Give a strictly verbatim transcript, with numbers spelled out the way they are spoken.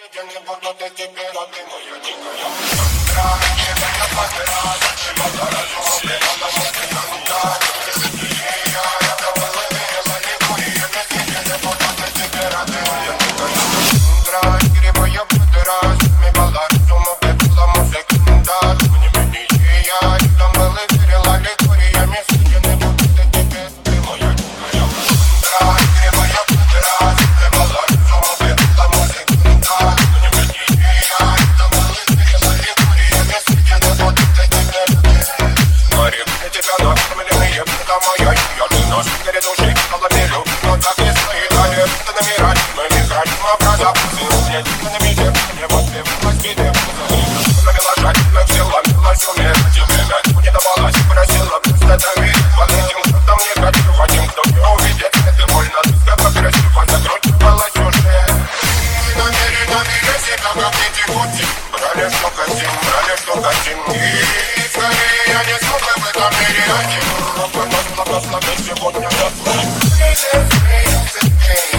Я не буду для тебя рады, моя дикая Сандра. Не дай подбирать, чего-то разумно, потому что Сандра. Я это выловила, не кури, я не сидя, не буду для тебя рады, моя дикая Сандра. Грибая подбирать, ми бала разуму, пепла музыканта. Мне менее я, и там было верила, не кури, я не сидя, не буду для тебя рады, моя дикая Сандра. Грибая подбирать, ми бала разуму, пепла музыканта. Моя, я ты наш перед душей, коломерю, но так не стоит, а не это намирать, мы не грань, мы образа, я тихо на мите, мне подпевалась беде, навела жать, но все ломилась, умеет, тебе мять, не давалась, просила, просто дави, под этим, кто там не готов, а тем, кто не увидит, это больно, ты сколько красиво, закручивалась уже, намеренно беря себя, как дети пути, брали, что хотим, брали, что хотим, и скорее я не смог в этом мире один. Просто сегодня я твой.